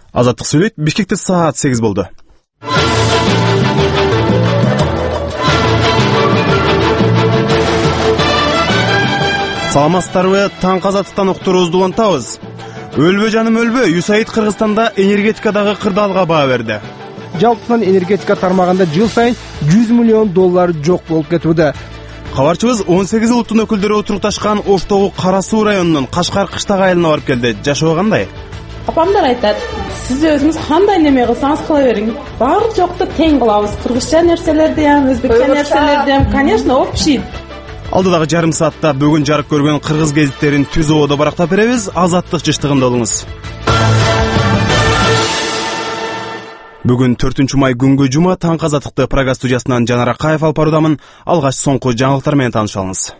Азаттык сүйлөйт. Бишкекте саат 8 болду. Саламатсыздарбы? Таң азаттыктан уктуруубузду улантабыз. Өлбө жаным өлбө, USAID Кыргызстанда энергетикадагы кырдаалга баа берди. Жалпысынан энергетика тармагында жыл сайын $100 миллион жок болуп кетүүдө. Кабарчыбыз 18 улуттун өкүлдөрү отурукташкан Оштогу Кара Суу районунун Кашкар кыштак айылына барып келди. Жашоо кандай? Апамдар айтат, сиз өзүңүз кандай неме кылсаңыз кыла бериң. Баары жокто тең кылабыз. Кыргызча нерселерди ham, өзбекче нерселерди ham, конечно, общий. Алдыдагы жарым саатта бүгүн жарык көргөн кыргыз гезиттерин түз ободо барактап беребиз. Азаттык жыштыгында болуңуз. Бүгүн 4-май күнгү жума. Таң азаттыкты программа студиясынан Жанар Акаев алып баруудамын. Алгач соңку жаңылыктар менен таанышалыңыз.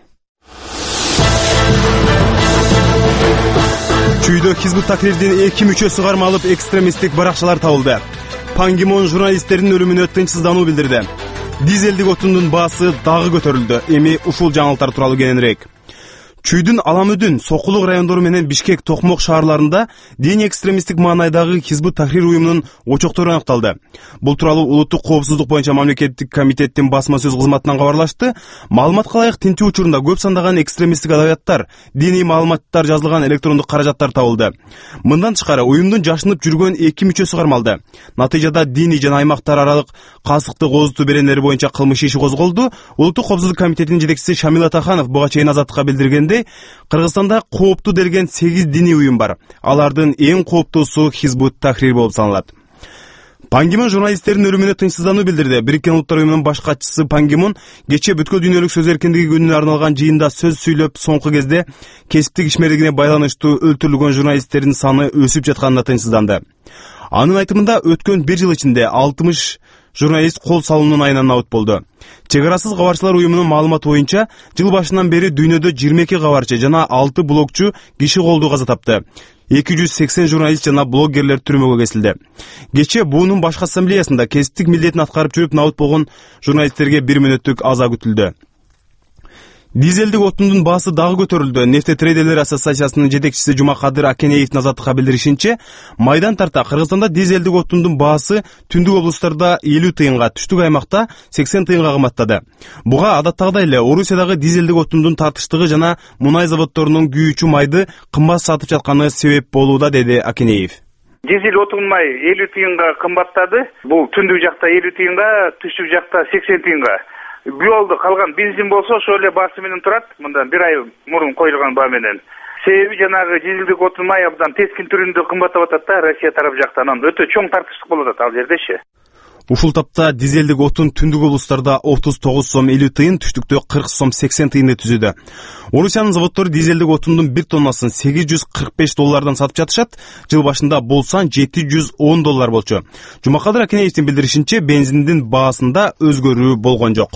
Чүйдө Хизбут Тахрирдин 2 мүчөсү кармалып, экстремисттик баракчалар табылды. Пан Ги Мун журналисттердин өлүмүнө тынчсыздануу билдирди. Дизелдик отундун баасы дагы көтөрүлдү. Эми ушул жаңылыктар тууралуу кененирээк. Чүйдүн Аламүдүн, Сокулук райондору менен Бишкек, Токмок шаарларында дини экстремисттик маанайдагы Хизбут Тахрир уюмунун очоктору аныкталды. Бул тууралуу Улуттук коопсуздук боюнча мамлекеттик комитеттин басма сөз кызматынан кабарлашты. Маалыматка ылайык тинтүү учурунда көп сандаган экстремисттик адабияттар, дини маалыматтар жазылган электрондук каражаттар табылды. Мындан тышкары уюмдун жашынып жүргөн 2 мүчөсү кармалды. Натыйжада дини жана аймактар аралык касыктык оозутуу беренелери боюнча кылмыш иши козголду. Улуттук коопсуздук комитетинин жетекчиси Шамил Атаханов буга чейин Азаттыкка билдиргенде, Кыргызстанда кооптуу делген 8 дини уюм бар. Алардын эң кооптуусу Хизбут Тахрир болуп саналат. Пан Ги Мун журналисттердин өлүмүнө тынчсыздануу билдирди. Бириккен Улуттар уюмунун баш катчысы Пан Ги Мун кечээ бүткүл дүйнөлүк сөз эркиндиги күнүнө арналган жыйында сөз сүйлөп, соңку кезде кесиптик ишмерлигине байланыштуу өлтүрүлгөн журналисттердин саны өсүп жатканына тынчсызданды. Анын айтымында өткөн 1 жыл ичинде 60 журналист кол салуунун айынан набыт болду. Чек арасыз кабарчылар уюмунун маалыматы боюнча, жыл башынан бери дүйнөдө 22 кабарчы жана 6 блогчу киши колдуу каза тапты. 280 журналист жана блоггерлер түрмөгө кесилди. Кечээ буунун башкы ассамблеясында кесиптик милдетин аткарып жүрүп набыт болгон журналисттерге 1 мүнөттүк аза күтүлдү. Дизелдик отундун баасы дагы көтөрүлдү. Нефтетрейдерлер ассоциациясынын жетекчиси Жумакадыр Акенеев Азаттыкка билдиришинче, майдан тарта Кыргызстанда дизелдик отундун баасы түндүк облустарда 50 тыйынга, түштүк аймакта 80 тыйынга кымбаттады. Буга адаттагыдай эле Орусиядагы дизелдик отундун тартыштыгы жана мунай заводдорунун күйүүчү майды кымбат сатып жатканы себеп болууда, деди Акенеев. Дизель отун май 50 тыйынга кымбаттады. Бул түндүк жакта 50 тыйынга, түштүк жакта 80 тыйынга. Бүйолду калган бензин болсо ошол эле баасы менен турат, мындан 1 ай мурун коюлган баа менен. Себеби жанагы дизелдик отун май абдан тескин түрүндө кымбаттап атат да, Россия тарап жактан. Өтө чоң тартыштык болуп атат ал жердечи. Ушул тапта дизелдик отун түндүк облустарда 39 сом 50 тыйын, түштүктө 40 сом 80 тыйынды түзүүдө. Орусиянын заводдору дизелдик отундун 1 тоннасын $845 сатып жатышат. Жыл башында бул сан $710 болчу. Жумакадыр Акенеевдин билдиришинче, бензиндин баасында өзгөрүү болгон жок.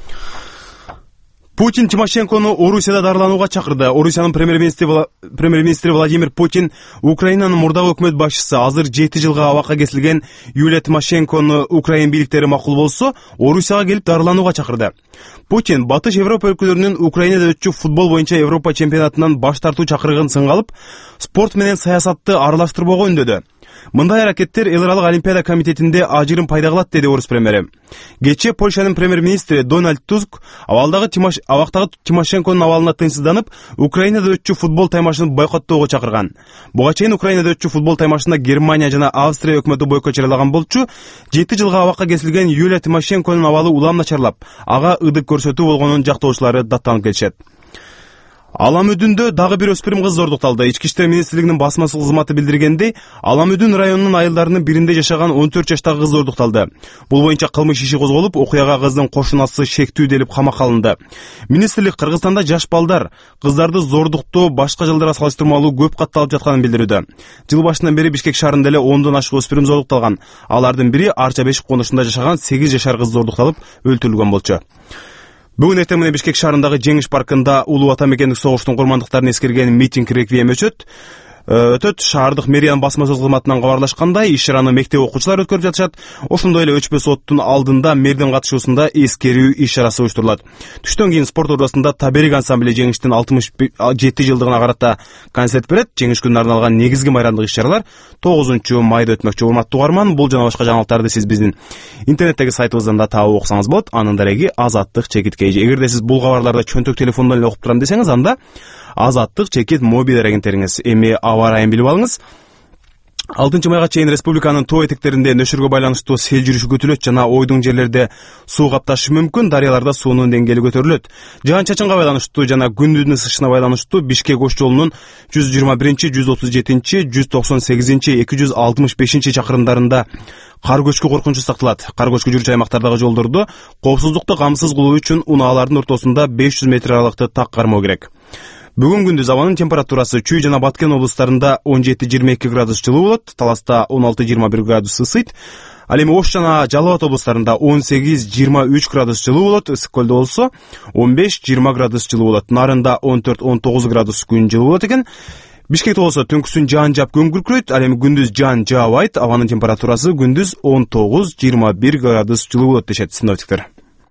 Путин Тимошенкону Орусияда дарыланууга чакырды. Орусиянын премьер-министри Владимир Путин Украинанын мурдагы өкмөт башчысы азыр 7 жылга абакка кесилген Юлия Тимошенкону Украин бийликтери макул болсо, Орусияга келип дарыланууга чакырды. Путин Батыш Европа өлкөлөрүнүн Украинада өтчү футбол боюнча Европа чемпионатынан баш тартуу чакырыгын сынга алып, спорт менен саясатты аралаштырбоого үндөдү. Мындай аракеттер Эл аралык олимпиада комитетинде ажырым пайда кылат, деди орус премьери. Кечээ Польшанын премьер-министри Дональд Туск абактагы Тимошенконун абалына тынчсызданып, Украинада өтчү футбол таймашын бойкоттоого чакырган. Буга чейин Украинада өтчү футбол таймашында Германия жана Австрия өкмөтү бойкот жарыялаган болчу. 7 жылга абакка кесилген Юлия Тимошенконун абалы улам начарлап, ага ыдык көрсөтүү болгонун жактоочулары даттанып келишет. Аламүдүндө дагы бир өспүрүм кыз зордукталды. Ички иштер министрлигинин басма сөз кызматы билдиргендей, Аламүдүн районунун айылдарынын биринде жашаган 14 жаштагы кыз зордукталды. Бул боюнча кылмыш иши козголуп, окуяга кыздын кошунасы шектүү делип камакка алынды. Министрлик Кыргызстанда жаш балдар кыздарды зордуктоо башка жылдара салыштырмалуу көп катталып жатканын билдирүүдө. Жыл башынан бери Бишкек шаарында эле 10дон ашык өспүрүм зордукталган. Алардын бири Арча Бешик конушунда жашаган 8 жашар кыз зордукталып өлтүрүлгөн болчу. Бүгүн эртең менен Бишкек шаарындагы Жеңиш паркында улуу ата мекендик согуштун курмандыктарын эскерген митинг реквием өтөт. өтөт. Шаардык мэриянын басма сөз кызматынан кабарлашкандай, иш-чараны мектеп окуучулары өткөрүп жатышат. Ошондой эле өчпөс оттун алдында мэрдин катышуусунда эскерүү иш-чарасы уюштурулат. Түштөн кийин спорт ордосунда Таберик ансамбле жеңиштин 67 жылдыгына карата концерт берет. Жеңиш күнүнө арналган негизги майрамдык иш-чаралар 9-майда өтмөкчү. Урматтуу угарман, бул жана башка жаңылыктарды сиз биздин интернеттеги сайтыбыздан да таап окусаңыз болот. Анын дареги Азаттык чекит KG. Эгерде сиз бул кабарларды чөнтөк телефондон эле окуп турам десеңиз, анда Азаттык чекит моби дарегин териңиз. Эми аба ырайын билип алыңыз. 6-майга чейин республиканын тоо этектеринде нөшүргө байланыштуу сел жүрүшү күтүлөт жана ойдуң жерлерде суу капташы мүмкүн. Дарыяларда суунун деңгээли көтөрүлөт. Жаан-чачынга байланыштуу жана күндүздүн ысышына байланыштуу Бишкек ош жолунун 121, 137, 198, 265 чакырымдарында кар көчкү коркунучу сакталат. Кар көчкү жүрчү аймактардагы жолдорду коопсуздукту камсыз кылуу үчүн унаалардын ортосунда 500 метр аралыкты так кармоо керек. Бүгүн күндүз абанын температурасы Чүй жана Баткен облустарында 17-22 градус жылуу болот, Таласта 16-21 градус ысыйт. Ал эми Ош жана Жалал Абад облустарында 18-23 градус жылуу болот, Ысык көлдө болсо 15-20 градус жылуу болот. Нарында 14-19 градус күн жылуу болот экен. Бишкекте болсо түнкүсүн жаан жаап күн күркүрөйт, ал эми күндүз жаан жаабайт. Абанын температурасы күндүз 19-21 градус жылуу болот дешет синоптиктер.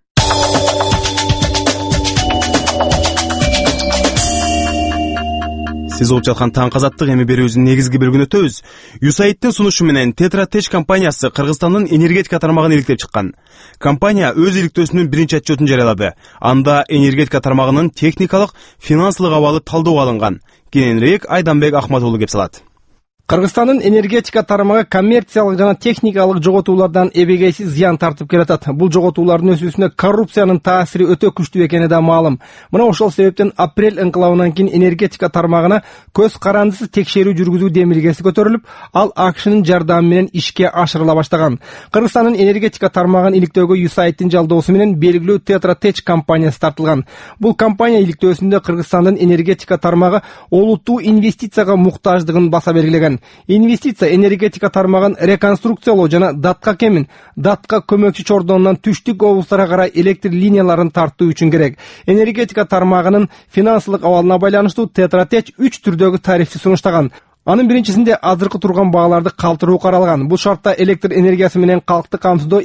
Сиз угуп жаткан Таң Азаттык эми берүүбүздүн негизги бөлүгүнө өтөбүз. USAID-тин сунушу менен Tetra Tech компаниясы Кыргызстандын энергетика тармагын иликтеп чыккан. Компания өз иликтөөсүнүн биринчи отчетун жарыялады. Анда энергетика тармагынын техникалык, финансылык абалы талдоого алынган. Кийинирээк Айданбек Ахматуулу кеп салат. Кыргызстандын энергетика тармагы коммерциялык жана техникалык жоготуулардан эбегейсиз зыян тартып келатат. Бул жоготуулардын өсүүсүнө коррупциянын таасири өтө күчтүү экени да маалым. Мына ошол себептен апрель инкылабынан кийин энергетика тармагына көз карандысыз текшерүү жүргүзүү демилгеси көтөрүлүп, ал АКШнын жардамы менен ишке ашырыла баштаган. Кыргызстандын энергетика тармагын иликтөөгө USAID-тин жалдоосу менен белгилүү Tetra Tech компаниясы тартылган. Бул компания иликтөөсүндө Кыргызстандын энергетика тармагы олуттуу инвестицияга муктаждыгын баса белгилеген. Инвестиция энергетика тармагын реконструкциялоо жана датка кемин, датка көмөкчү чордонунан түштүк облустарга карай электр линияларын тартуу үчүн керек. Энергетика тармагынын финансылык абалына байланыштуу Tetra Tech 3 түрдөгү тарифти сунуштаган. Анын биринчисинде азыркы турган бааларды калтыруу каралган. Бул шартта электр энергиясы менен калкты камсыздоо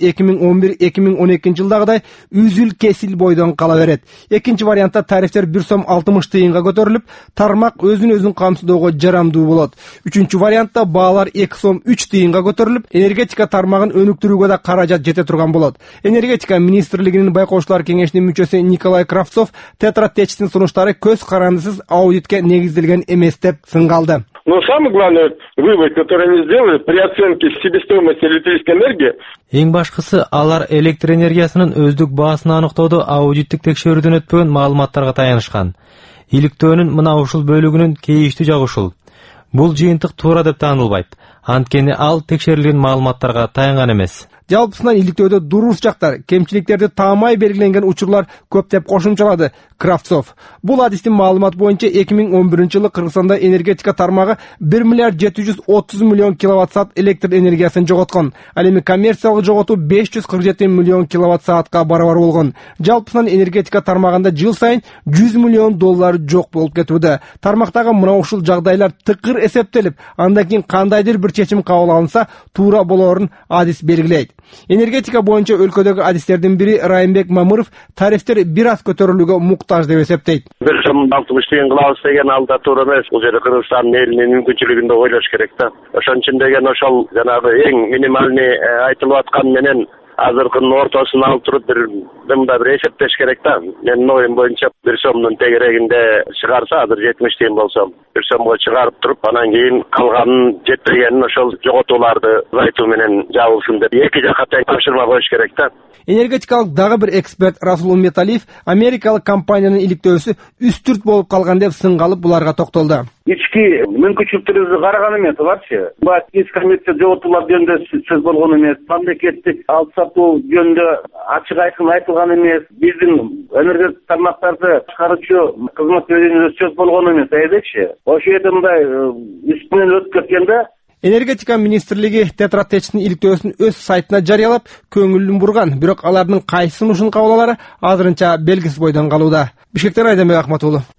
2011-2012 жылдагыдай үзүл-кесил бойдон кала берет. Экинчи вариантта тарифтер 1 сом 60 тыйынга көтөрүлүп, тармак өзүн камсыздоого жарамдуу болот. Үчүнчү вариантта баалар 2 сом 3 тыйынга көтөрүлүп, энергетика тармагын өнүктүрүүгө да каражат жете турган болот. Энергетика министрлигинин байкоочулар кеңешинин мүчөсү Николай Кравцов Tetra Tech'тин сунуштары көз карандысыз аудитке негизделген эмес деп сынгалды. Но самый главный вывод, который они сделали при оценке себестоимости электрической энергии. Эң башкысы алар электр энергиясынын өздүк баасын аныктоодо аудиттик текшерүүдөн өтпөгөн маалыматтарга таянышкан. Иликтөөнүн мына ушул бөлүгүнүн кейиштүү жагы ушул. Бул жыйынтык туура деп таанылбайт. Анткени ал текшерилген маалыматтарга таянган эмес. Жалпысынан иликтөөдө дурус жактар, кемчиликтерди таамай белгиленген учурлар көп деп кошумчалады Кравцов. Бул адистин маалымат боюнча 2011 жылы Кыргызстанда энергетика тармагы 1 миллиард 730 миллион киловатт саат электр энергиясын жоготкон. Ал эми коммерциялык жоготуу 547 миллион киловатт саатка барабар болгон. Жалпысынан энергетика тармагында жыл сайын 100 миллион доллар жок болуп кетүүдө. Тармактагы мына ушул жагдайлар тыкыр эсептелип, андан кийин кандайдыр бир чечим кабыл алынса, туура болоорун адис белгилейт. Энергетика боюнча өлкөдөгү адистердин бири Райымбек Мамыров тарифтер бир аз көтөрүлүүгө муктаж деп эсептейт. 1 сом 60 тыйын кылабыз деген алда туура эмес. Бул жерде Кыргызстандын элинин мүмкүнчүлүгүн да ойлош керек да. Ошон үчүн деген ошол жанагы эң минимальный айтылып аткан менен азыркынын ортосун алып туруп мында бир эсептеш керек да. Менин оюм боюнча 1 сомдун тегерегинде чыгарса, азыр 70 тыйын болсо 1 сомго чыгарып туруп, анан кийин калганын жетпегенин ошол жоготууларды азайтуу менен жабылсын деп эки жакка тең тапшырма коюш керек да. Энергетикалык дагы бир эксперт Расул Умметалиев америкалык компаниянын иликтөөсү үстүрт болуп калган деп сынгалып буларга токтолду. Ички мүмкүнчүлүктөрүбүздү караган эмес барчы. Бул коммерция жоготуулар жөнүндө сөз болгон эмес. Мамлекеттик алып сатуу жөнүндө ачык айкын айтылган эмес. Биздин энергетик тармактарды чыгаруучу кызмат жөнүндө сөз болгон эмес. Айдекчи. Ошол жерде мындай үстүнөн өтүп кеткенде Энергетика министрлиги Tetra Tech'тин иликтөөсүн өз сайтына жарыялап, көңүлүн бурган, бирок алардын кайсы сунушун кабыл алары азырынча белгисиз бойдон калууда. Бишкектен Айданбек Ахматуулу.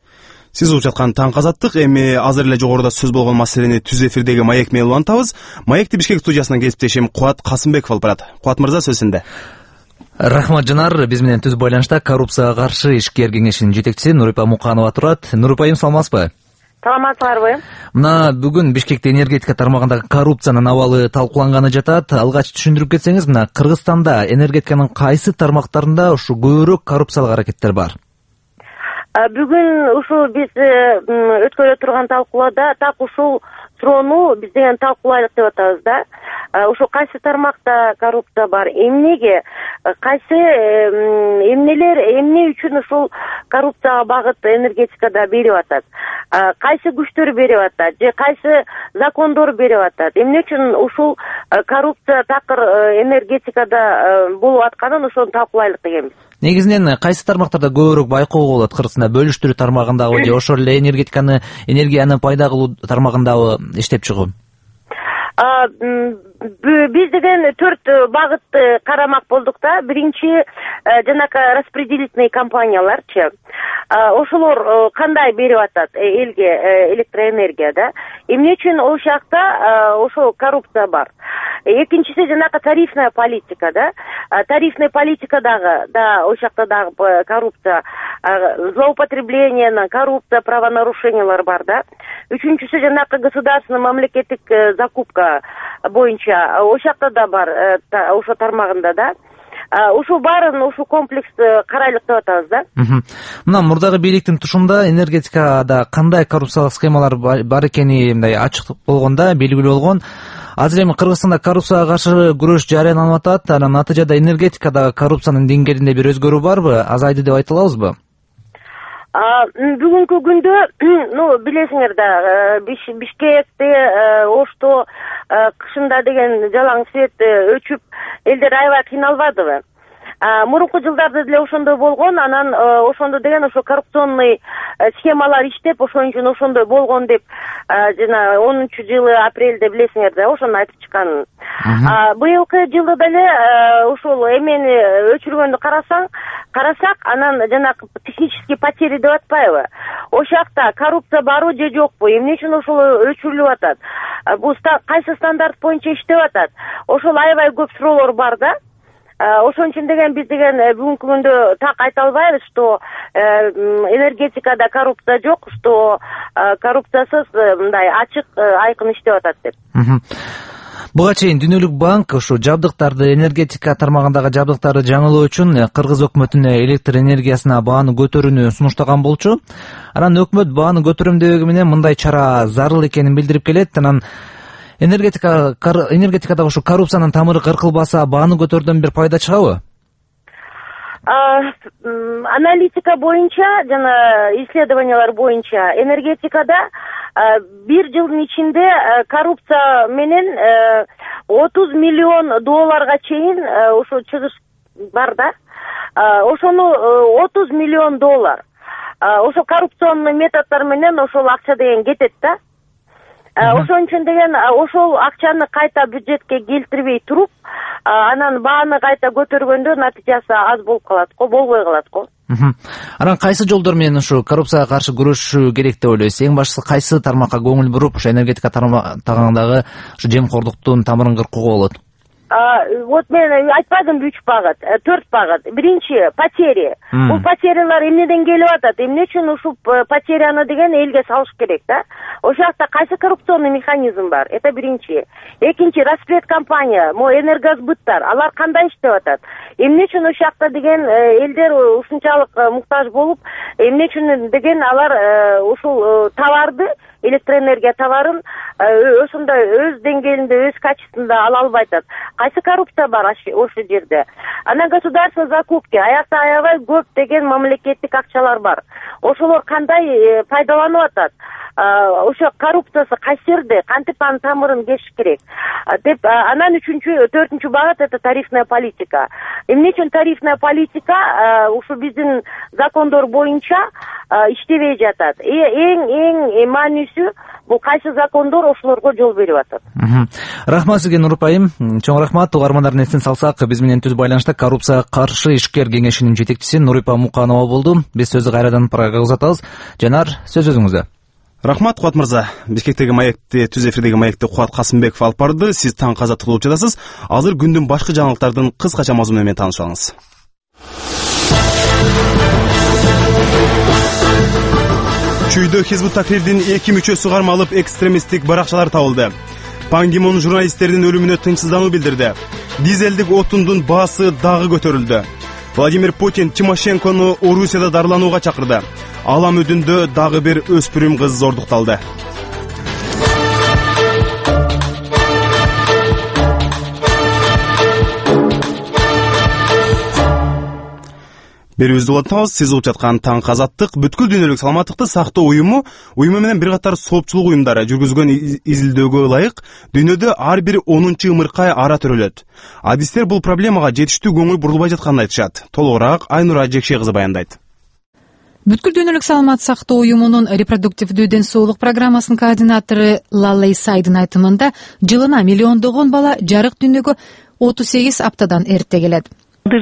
Сиз угуп жаткан Таң Азаттык. Эми азыр эле жогоруда сөз болгон маселени түз эфирдеги Маек менен улантабыз. Маекти Бишкек студиясынан кесиптешим Кубат Касымбеков алып барат. Кубат мырза, сөз сизде. Рахмат жанар, биз менен түз байланышта коррупцияга каршы ишкер кеңешинин жетекчиси Нурипа Муканова турат. Нурипайым, саламатсызбы? Саламатсыздарбы? Мына бүгүн Бишкекте энергетика тармагындагы коррупциянын абалы талкууланганы жатат. Алгач түшүндүрүп кетсеңиз, мына Кыргызстанда энергетиканын кайсы тармактарында ушу көбүрөөк коррупциялык аракеттер бар? Бүгүн ушул биз өткөрө турган талкуулоодо так ушул суроону биз деген талкуулайлык деп атабыз да. Ушул кайсы тармакта коррупция бар, эмнеге, кайсы эмне үчүн ушул коррупцияга багыт энергетикада берип атат, кайсы күчтөр берип атат же кайсы закондор берип атат, эмне үчүн ушул коррупция такыр энергетикада болуп атканын ошону талкуулайлык дегенбиз. Негизинен кайсы тармактарда көбүрөөк байкоо болот? Кыргызстанда бөлүштүрүү тармагындагы же ошол эле энергияны пайда кылуу тармагындагы иштеп чыгуу? Биз деген 4 багытты карамак болдук да. Биринчи жанакы распределительный компанияларчы. Ошолор кандай берип атат элге электроэнергия да? Эмне үчүн ол жакта ошол коррупция бар? Экинчиси жанакы тарифная политика да. Тарифная политикадагы да ол жакта дагы коррупция, злоупотребление, коррупция, правонарушениялар бар да. Үчүнчүсү жанакы государственный мамлекеттик закупка боюнча ол жакта да бар, ошо тармагында да. Ушул баарын ушул комплекс карайлык деп атабыз да. Мына мурдагы бийликтин тушунда энергетикада кандай коррупциялык схемалар бар экени мындай ачык болгондо, белгилүү болгон. Азыр эми Кыргызстанда коррупцияга каршы күрөш жарыяланып атат. Анан натыйжада энергетикадагы коррупциянын деңгээлинде бир өзгөрүү барбы? Азайды деп айта алабызбы? Бүгүнкү күндө, билесиңер да, Бишкекте Ошто кышында деген жалаң свет өчүп, элдер аябай кыйналбадыбы? Мурунку жылдарда деле ошондой болгон, анан ошондо деген ошо коррупционный схемалар иштеп, ошон үчүн ошондой болгон деп жана 10-жылы апрелде билесиңер да, ошону айтып чыккан. Быйылкы жылда деле ошол эмени өчүргөндү карасак, анан жанакы технический потери деп атпайбы? Ошол жакта коррупция барбы же жокпу? Эмне үчүн ошол өчүрүлүп атат? Бул кайсы стандарт боюнча иштеп атат? Ошол аябай көп суроолор бар да. Ошон үчүн деген биз деген бүгүнкү күндө так айта албайбыз, что энергетикада коррупция жок, что коррупциясыз мындай ачык айкын иштеп атат деп. Буга чейин Дүйнөлүк банк ушу жабдыктарды, энергетика тармагындагы жабдыктарды жаңылоо үчүн Кыргыз өкмөтүнө электр энергиясына бааны көтөрүүнү сунуштаган болчу. Анан өкмөт бааны көтөрөм менен мындай чара зарыл экенин билдирип келет. Анан энергетикадагы ушу коррупциянын тамыры кыркылбаса, бааны көтөрүүдөн бир пайда чыгабы? Аналитика боюнча жана исследованиялар боюнча энергетикада бир жылдын ичинде коррупция менен 30 миллион долларга чейин ошо чыгыш бар да. Ошону 30 миллион доллар ошо коррупционный методдор менен ошол акча деген кетет да. Ошон үчүн деген ошол акчаны кайта бюджетке келтирбей туруп, анан бааны кайта көтөргөндө натыйжасы аз болуп калат го, болбой калат го. Анан кайсы жолдор менен ушу коррупцияга каршы күрөшүү керек деп ойлойсуз? Эң башкысы кайсы тармакка көңүл буруп, ушу энергетика тармагындагы ушу жемкордуктун тамырын кыркууга болот? Вот мен айтпадым 3 багыт, 4 багыт. Биринчи потери. Бул потерялар эмнеден келип атат? Эмне үчүн ушул потеряны деген элге салыш керек да? Ошол жакта кайсы коррупционный механизм бар? Это биринчи. Экинчи, распред компания, энергосбыттар, алар кандай иштеп атат? Эмне үчүн ошол жакта деген элдер ушунчалык муктаж болуп, эмне үчүн деген алар ушул товарды, электроэнергия товарын ошондой өз деңгээлинде, өз качествосунда ала албай атат. Кайсы коррупция бар ошол жерде? Анан государственный закупки, аякта аябай көп деген мамлекеттик акчалар бар. Ошолор кандай пайдаланып атат? Ошо коррупциясы кайсы жерде, кантип анын тамырын кесиш керек деп. Анан 4-4 багыт это тарифная политика. Эмне үчүн тарифная политика ушу биздин закондор боюнча иштебей жатат? Эң маанилүүсү көбүнчөсү бул кайсы закондор ошолорго жол берип атат. Рахмат сизге Нуруп айым. Чоң рахмат. Угармандардын эсине салсак, биз менен түз байланышта коррупцияга каршы ишкер кеңешинин жетекчиси Нурипа Муканова болду. Биз сөздү кайрадан программага узатабыз. Жанар, сөз өзүңүздө. Рахмат Куат мырза. Бишкектеги маекти, түз эфирдеги маекти Куат Касымбеков алып барды. Сиз таң каза тылып жатасыз. Азыр күндүн башкы жаңылыктардын кыскача мазмуну менен таанышып алыңыз. Чүйдө Хизбут Тахрирдин 2 мүчөсү кармалып экстремисттик баракчалар табылды. Пан Ги Мун журналисттердин өлүмүнө тынчсыздануу билдирди. Дизелдик отундун баасы дагы көтөрүлдү. Владимир Путин Тимошенкону Орусияда дарыланууга чакырды. Алам өдүндө дагы бир өспүрүм кыз зордукталды. Берүүбүздү улантабыз. Сиз угуп жаткан таң казаттык бүткүл дүйнөлүк саламаттыкты сактоо уюму менен бир катар соопчулук уюмдары жүргүзгөн изилдөөгө ылайык дүйнөдө ар бир 10-чы ымыркай ара төрөлөт. Адистер бул проблемага жетиштүү көңүл бурулбай жатканын айтышат. Толугураак Айнура Жекше кызы баяндайт. Бүткүл дүйнөлүк саламат сактоо уюмунун репродуктивдүү ден соолук программасынын координатору Лаллей Сайдын айтымында жылына миллиондогон бала жарык дүйнөгө 38 аптадан эрте келет.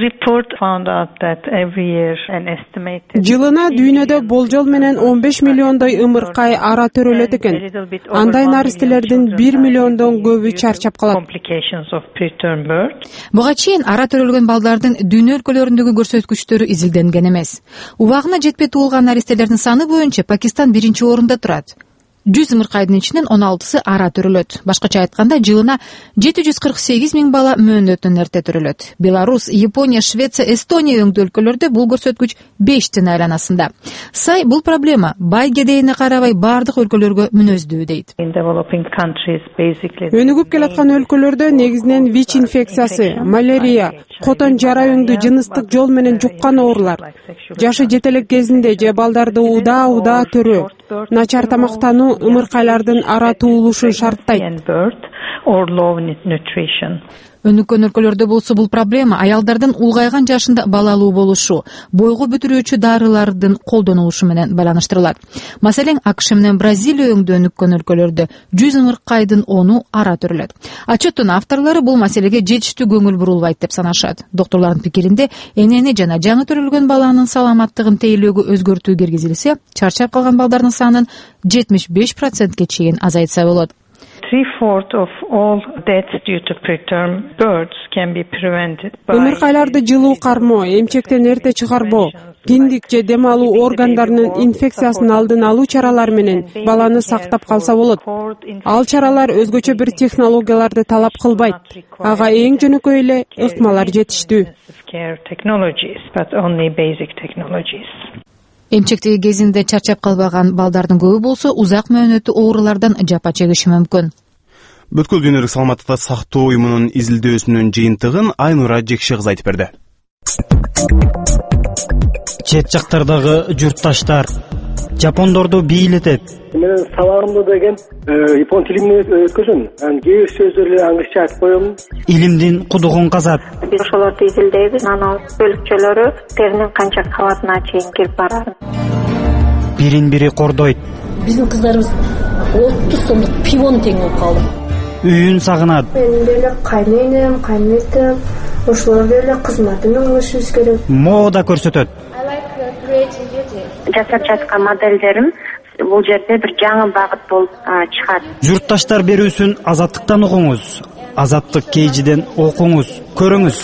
Жылына дүйнөдө болжол менен 15 миллиондой ымыркай ара төрөлөт экен. Андай наристелердин 1 миллиондон көбү чарчап калат. Буга чейин ара төрөлгөн балдардын дүйнө өлкөлөрүндөгү көрсөткүчтөрү изилденген эмес. Убагына жетпей туулган наристелердин саны боюнча Пакистан 1-орунда турат. 100 ымыркайдын ичинен 16сы ара төрөлөт. Башкача айтканда, жылына 748 000 бала мөөнөтүнөн эрте төрөлөт. Беларусь, Япония, Швеция, Эстония өңдүү өлкөлөрдө бул көрсөткүч 5тин айланасында. Сай бул проблема бай кедейине карабай бардык өлкөлөргө мүнөздүү дейт. Өнүгүп келаткан өлкөлөрдө негизинен ВИЧ инфекциясы, малярия, котон жара өңдүү жыныстык жол менен жуккан оорулар, жашы жетелек кезинде же балдарды удаа төрөө, начар тамактануу ымыркайлардын ара туулушун шарттайт. Өнүккөн өлкөлөрдө болсо бул проблема аялдардын улгайган жашында балалуу болушу, бойго бүтүрүүчү дарылардын колдонулушу менен байланыштырылат. Маселен, АКШ менен Бразилия өңдүү өнүккөн өлкөлөрдө 100 ымыркайдын 10-у ара төрөлөт. Отчеттун авторлору бул маселеге жетиштүү көңүл бурулбайт деп санашат. Доктурлардын пикиринде, энени жана жаңы төрөлгөн баланын саламаттыгын тейлөөгө өзгөртүү киргизилсе, чарчап калган балдардын санын 75%ке чейин азайтса болот. 3/4 of all deaths due to preterm births can be prevented by ымыркайларды жылуу кармоо, эмчектен эрте чыгарбоо, киндик же дем алуу органдарынын инфекциясын алдын алуу чаралары менен баланы сактап калса болот. Ал чаралар өзгөчө бир технологияларды талап кылбайт. Ага эң жөнөкөй эле ыкмалар жетиштүү. Эмчектеги кезинде чарчап калбаган балдардын көбү болсо узак мөөнөттүү оорулардан жапа чегиши мүмкүн. Бүткүл дүйнөлүк саламаттыкты сактоо уюмунун изилдөөсүнүн жыйынтыгын Айнура Жекше кызы айтып берди. Чет жактардагы журтташтар жапондорду бийлетет. Мен сабагымда деген япон тилинен өткөзөм. Кээ бир сөздөрдү англисче айтып коем. Илимдин кудугун казат. Биз ошолорду изилдейбиз. Анан бөлүкчөлөрү теринин канча кабатына чейин кирип барат. Бирин-бири кордойт. Биздин кыздарыбыз 30 сомдук пивон тең болуп калды. Үйүн сагынат. Мен деле кайненем, кайнетем, ошолор деле кызматына алышыбыз керек. Мода көрсөтөт. Жасап жаткан моделдерим бул жерде бир жаңы багыт болуп чыгат. Журтташтар берүүсүн Азаттыктан угуңуз. Азаттык кейжиден окуңуз, көрүңүз.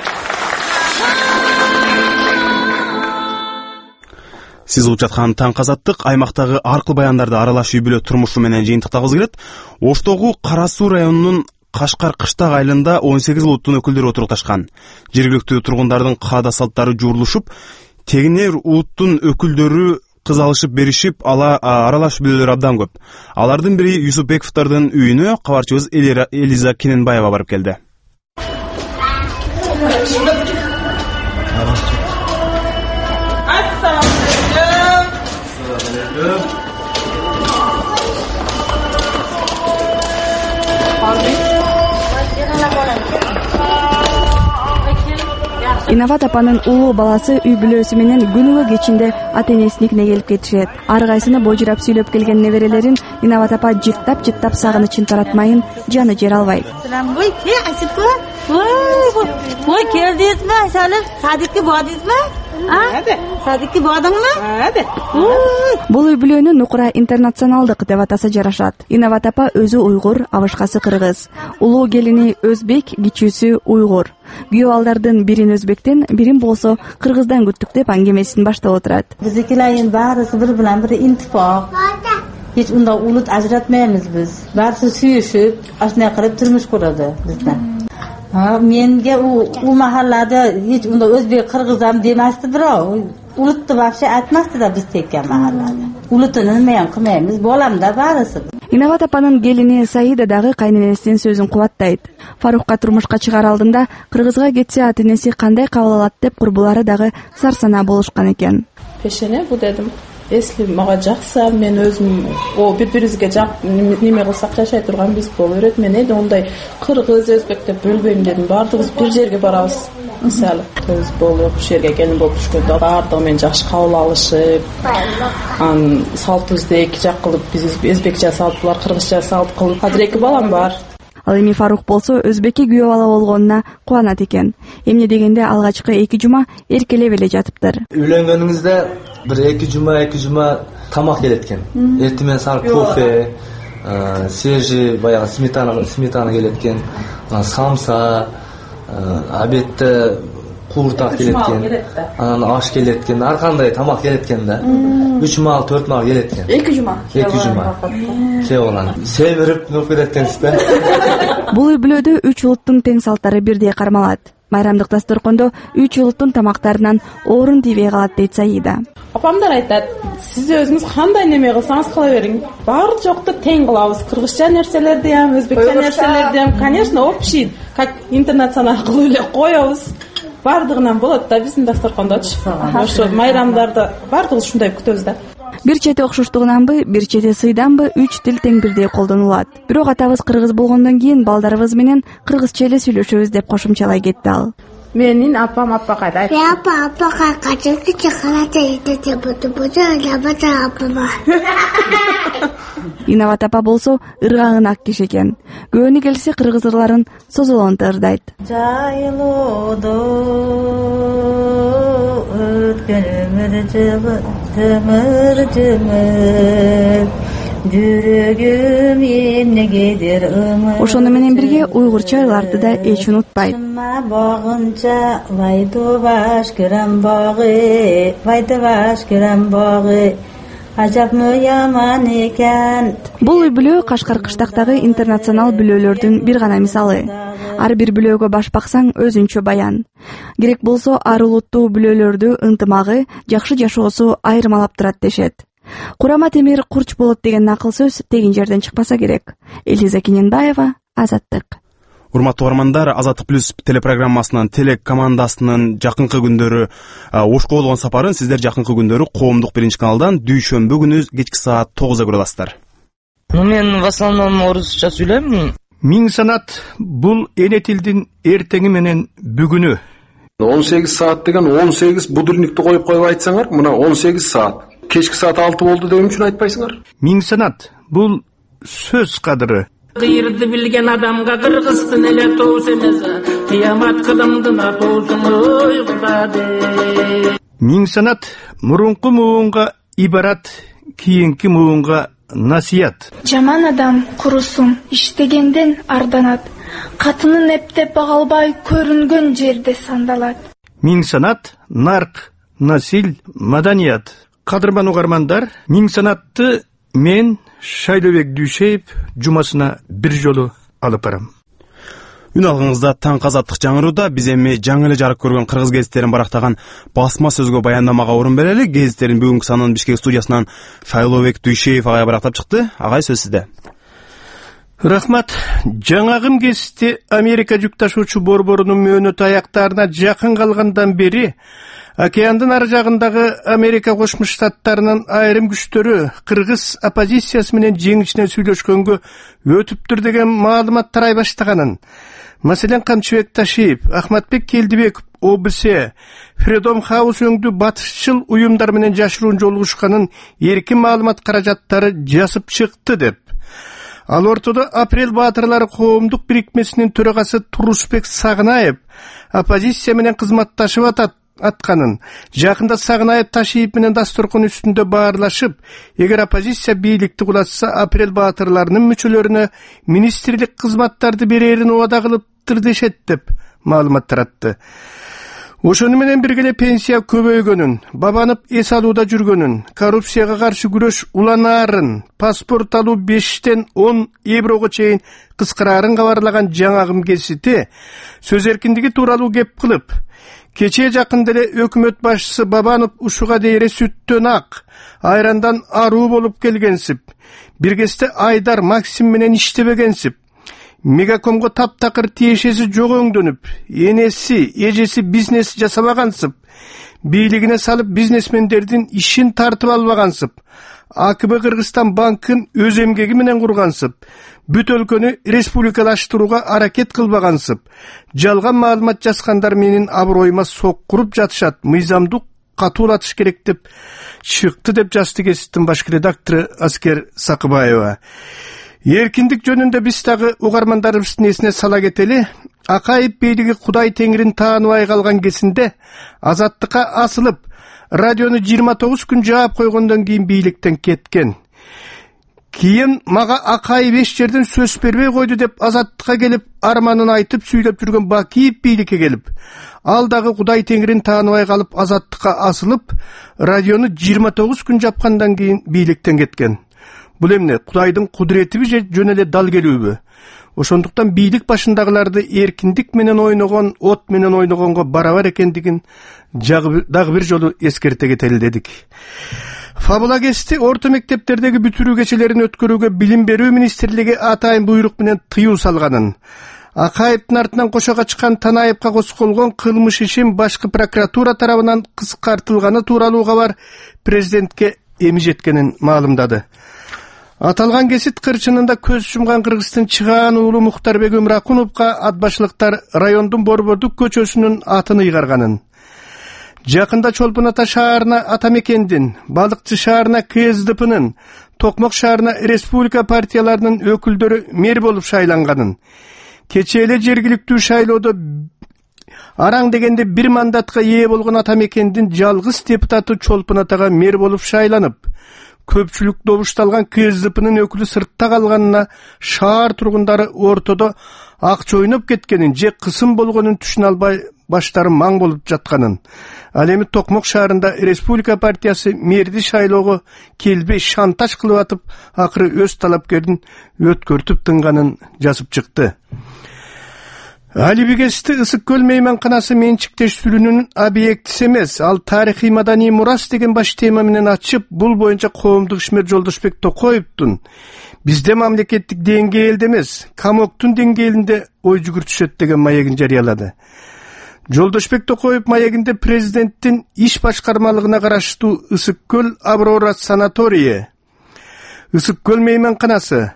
Сиз угуп жаткан таң казаттык аймактагы аркыл баяндарды аралаш үй бүлө турмушу менен жыйынтыктагыбыз келет. Оштогу Кара Суу районунун Кашкар Кыштак айылында 18 улуттун өкүлдөрү отурукташкан. Жергиликтүү тургундардын каада салттары жуурулушуп, тегинер улуттун өкүлдөрү кыз алышып беришип, аралаш бүлөлөр абдан көп. Алардын бири Юсупбековдордун үйүнө кабарчыбыз Элиза Кененбаева барып келди. Инабат апанын улуу баласы үй бүлөсү менен күнүгө кечинде ата энесиникине келип кетишет. Ар кайсыны божурап сүйлөп келген неберелерин Инабат апа жыттап сагынычын таратмайын, жаны жер албайт. Ой, келдиңизби? Салым, садикке бардыңызбы? Садикке бардыңбы? Бул үй бүлөнү Нукура интернационалдык деп атаса жарашат. Инабат апа өзү уйгур, абышкасы кыргыз. Улуу келини өзбек, кичүүсү уйгур. Күйөө балдардын бирин өзбектен, бирин болсо кыргыздан күттүк деп аңгемесин баштап отурат. Биздикилердин баарысы бири менен бири интифак. Hiç unda ulut ajratmaymiz biz. Barisi suyushib, ashunday qilib turmush quradi bizda. Menga u mahallada hech unda o'zbek qirg'iz ham demasdi birov. Ulutni вообще aytmasdi-da biz tekkan mahallada. Ulutini nima ham qilmaymiz, bolamda barisi. Инабат апанын келини Саида дагы кайненесинин сөзүн кубаттайт. Фарухка турмушка чыгар алдында кыргызга кетсе ата энеси кандай кабыл алат деп курбулары дагы сарсанаа болушкан экен. Пешене бу дедим. Если мага жакса, мен өзүм бири-бирибизге жак неме кылсак жашай турган биз боло берет. Мен эди ондай кыргыз, өзбек деп бөлбөйм дедим. Бардыгыбыз бир жерге барабыз. Мисалы, көз болуп, ушул жерге келин болуп түшкөндө бардыгы менен жакшы кабыл алышып, салтыбызды эки жак кылып, биз өзбекче салт, булар кыргызча салт кылып, азыр эки балам бар. Ал эми Фарух болсо өзбекке күйөө бала болгонуна кубанат экен. Эмне дегенде алгачкы 2 жума эркелеп эле жатыптыр. Үйлөнгөнүңүздө бир 2 жума тамак келет экен. Эртең менен саат кофе, свежий баягы сметана келет экен, самса, обедте кууртак келет экен, анан аш келет экен, ар кандай тамак келет экен да. 3 мал, 4 мал келет экен. 2 жума. Семирип нуп келет экенсиз. Бул үй бүлөдө 3 улуттун тең салттары бирдей кармалат. Майрамдык дасторкондо 3 улуттун тамактарынан орун тийбей калат дейт Саида. Апамдар айтат, сиз өзүңүз кандай неме кылсаңыз кыла бериң. Баары жокто тең кылабыз. Кыргызча нерселерди ham, өзбекче нерселерди ham, конечно, общий, как интернационал кылып эле коебуз. Бардыгынан болот да биздин дасторкондочу. Ошо майрамдарда бардыгы ушундай күтөбүз да. Бир чети окшоштугунанбы, бир чети сыйданбы 3 тил тең бирдей колдонулат. Бирок атабыз кыргыз болгондон кийин балдарыбыз менен кыргызча эле сүйлөшөбүз деп кошумчалай кетти ал. Менин апам аппага айтат. Апага качыкты чакалата идете буту апама. Инабат апа болсо ыргагын ак киши экен. Көөнү келсе кыргыз ырларын созолонто ырдайт. Жайылоодо өткөн жымыр жүрөгүм эмнегедир ымыр. Ошону менен бирге уйгурча ырларды да эч унутпайт. Багынча вайды баш кырам багы, ажапмы яман экен. Бул үй бүлө Кашкар кыштактагы интернационал бүлөлөрдүн бир гана мисалы. Ар бир бүлөгө баш баксаң өзүнчө баян. Керек болсо ар улуттуу бүлөлөрдү ынтымагы, жакшы жашоосу айырмалап турат дешет. Курама темир курч болот деген акыл сөз тегин жерден чыкпаса керек. Элиза Кененбаева, Азаттык. Урматтуу угармандар, Азаттык плюс телепрограммасынын телекомандасынын жакынкы күндөрү Ошко болгон сапарын сиздер жакынкы күндөрү Коомдук 1-каналдан дүйшөмбү күнү кечки саат 9-да көрө аласыздар. Мен в основном орусча сүйлөйм. Миң санат бул эне тилдин эртеңи менен бүгүнү. 18 саат деген 18 будильникти коюп айтсаңар, мына 18 саат. Кечки саат 6 болду деген үчүн айтпайсыңар. Миң санат бул сөз кадыры. Кыйырды билген адамга кыргыздын эле тоос эмес, кыямат кыдымдына тоосун ой Кудады. Миң санат мурунку муунга ибарат, кийинки муунга насият. Жаман адам курусун иштегенден арданат, катынын эптеп бага албай көрүнгөн жерде сандалат. Миң санат нарк, насил, маданият. Кадырман угармандар, миң санатты мен Шайлообек Дүйшеев жумасына бир жолу алып барам. Үн алгыңызда таң азаттык жаңырууда биз эми жаңы эле жарык көргөн кыргыз гезиттерин барактаган басма сөзгө баяндамага орун берели. Гезиттерин бүгүнкү санын Бишкек студиясынан Шайлообек Дүйшеев агай барактап чыкты. Агай, сөз сизде. Рахмат. Жаңагым гезитте Америка жүк ташуучу борборунун мөөнөт аяктарына жакын калгандан бери океандын ар жагындагы Америка Кошмо Штаттарынын айрым күчтөрү кыргыз оппозициясы менен жеңишинен сүйлөшкөнгө өтүптүр деген маалымат тарай баштаганын, Masalan, Камчыбек Ташиев, Ахматбек Келдибеков, ОБС, Freedom House өңдүү батышчыл уюмдар менен жашыруун жолугушканын эркин маалымат каражаттары жасып чыкты деп. Ал ортодо Апрель баатырлары коомдук бирикмесинин төрагасы Турушбек Сагынаев оппозиция менен кызматташып атканын, жакында Сагынаев Ташиев менен дасторкон үстүндө баарлашып, эгер оппозиция бийликти кулатса, Апрель баатырларынын мүчөлөрүнө министрлик кызматтарды берерин убада кылыптыр дешет деп маалымат таратты. Ошону менен бирге пенсия көбөйгөнүн, бабанып эс алууда жүргөнүн, коррупцияга каршы күрөш уланаарын, паспорт алуу 5-тен 10 еврого чейин кыскараарын кабарлаган жаңагым кесити сөз эркиндиги тууралуу кеп кылып, кечээ жакында эле өкмөт башчысы Бабанов ушуга дейре сүттөн ак, айрандан аруу болуп келгенсип, бир кезде Айдар Максим менен иштебегенсип, Мегакомго таптакыр тиешеси жок өңдөнүп, энеси, эжеси бизнес жасабагансып, бийлигине салып бизнесмендердин ишин тартып албагансып, АКБ Кыргызстан банкын өз эмгеги менен кургансып, бүт өлкөнү республикалаштырууга аракет кылбагансып, жалган маалымат жазгандар менин аброюма соккуруп жатышат, мыйзамды катуулатыш керек деп чыкты деп жазды кесиптин башкы редактору Аскер Сакыбаева. Эркиндик жөнүндө биз дагы угармандарыбыздын эсине сала кетели. Акаев бийлиги Кудай Теңирин тааныбай калган кезинде азаттыкка асылып, радиону 29 күн жаап койгондон кийин бийликтен кеткен. Кийин мага Акаев эч жерден сөз бербей койду деп азаттыкка келип, арманын айтып сүйлөп жүргөн Бакиев бийликке келип, ал дагы Кудай Теңирин тааныбай калып, азаттыкка асылып, радиону 29 күн жапкандан кийин бийликтен кеткен. Бул эмне, Кудайдын кудуретиби же жөн эле дал келүүбү? Ошондуктан бийлик башындагыларды эркиндик менен ойногон, от менен ойногонго барабар экендигин дагы бир жолу эскерте кетели дедик. Фабула кести орто мектептердеги бүтүрүү кечелерин өткөрүүгө билим берүү министрлиги атайын буйрук менен тыюу салганын, Акаевдин артынан кошого чыккан Танаевка косколгон кылмыш ишин башкы прокуратура тарабынан кыскартылганы тууралуу кабар президентке эми жеткенин маалымдады. Аталган кесит кырчынында көз жумган Кыргыздын чыгаан уулу Мухтарбек Өмракуновго ат башчылыктар райондун Борбордук көчөсүнүн атын ыйгарганын, жакында Чолпон Ата шаарына Атамекендин, Балыкчы шаарына КСДПнын, Токмок шаарына республика партияларынын өкүлдөрү мэр болуп шайланганын, кечээ эле жергиликтүү шайлоодо араң дегенде бир мандатка ээ болгон Атамекендин жалгыз депутаты Чолпон Атага мэр болуп шайланып, көпчүлүк добушталган КСДПнын өкүлү сыртта калганына шаар тургундары ортодо акча ойноп кеткенин же кысым болгонун түшүнө албай баштары маң болуп жатканын, ал эми Токмок шаарында республика партиясы мэрди шайлоого келбей шантаж кылып атып, акыры өз талапкерин өткөртүп тынганын жазып чыкты. Алибигести Ысык көл мейманканасы менчиктештирүүнүн объектиси эмес, ал тарыхый маданий мурас деген баш тема менен ачып, бул боюнча коомдук ишмер Жолдошбек Токоевдун бизде мамлекеттик деңгээлде эмес, Камоктун деңгээлинде ой жүгүртүшөт деген маегин жарыялады. Жолдошбек Токоев маегинде президенттин иш башкармалыгына караштуу Ысык көл Аврора санаторийи, Ысык көл мейманканасы,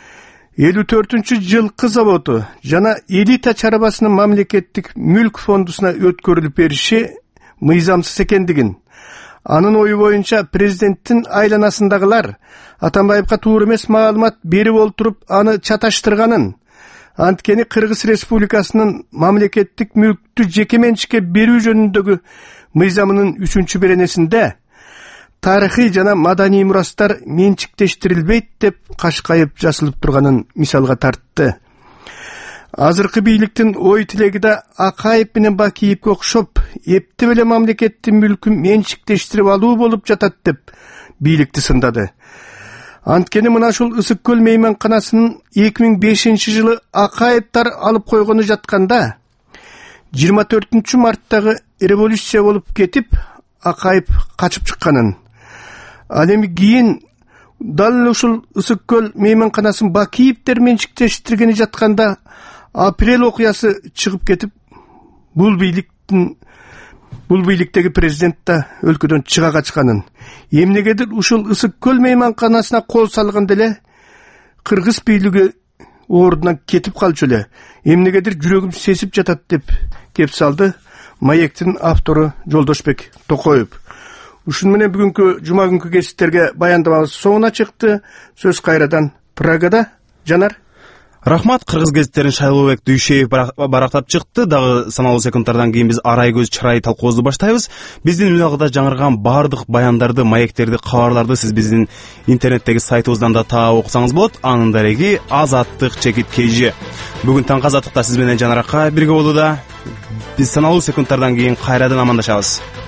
54-чү жылкы заводу жана Элита чарабасынын мамлекеттик мүлк фондусуна өткөрүлүп бериши мыйзамсыз экендигин, анын ою боюнча президенттин айланасындагылар Атамбаевка туура эмес маалымат берип олтуруп аны чаташтырганын, анткени Кыргыз Республикасынын мамлекеттик мүлктү жеке менчикке берүү жөнүндөгү мыйзамынын 3-беренесинде тарыхый жана маданий мурастар менчиктештирилбейт деп Кашкайып жазылып турганын мисалга тартты. Азыркы бийликтин ой тилеги да Акаев менен Бакиевке окшоп, эптеп эле мамлекеттин мүлкүн менчиктештирип алуу болуп жатат деп бийликти сындады. Анткени мына ушул Ысык көл мейманканасынын 2005-жылы Акаевтар алып койгону жатканда 24 марттагы революция болуп кетип, Акаев качып чыкканын, ал эми кийин дал ушул Ысык көл мейманканасын Бакиевдер менчиктештиргени жатканда Апрель окуясы чыгып кетип, бул бийликтеги президент да өлкөдөн чыга качканын, эмнегедир ушул Ысык көл мейманканасына кол салганда эле Кыргыз бийлиги ордунан кетип калчу эле. Эмнегедир жүрөгүм сесип жатат деп кеп салды маектин автору Жолдошбек Токоев. Ушун менен бүгүнкү жума күнкү кесиптерге баяндамабыз соңуна чыкты. Сөз кайрадан Прагада. Жанар. Рахмат. Кыргыз гезиттерин Шайлообек Дүйшеев барактап чыкты. Дагы саналуу секундтардан кийин биз арай көз чырай талкуубузду баштайбыз. Биздин үналгыда жаңырган бардык баяндарды, маектерди, кабарларды сиз биздин интернеттеги сайтыбыздан да таап окусаңыз болот. Анын дареги Азаттык чекит KG. Бүгүн таңкы Азаттыкта сиз менен Жанар ака бирге болууда. Биз саналуу секундтардан кийин кайрадан амандашабыз.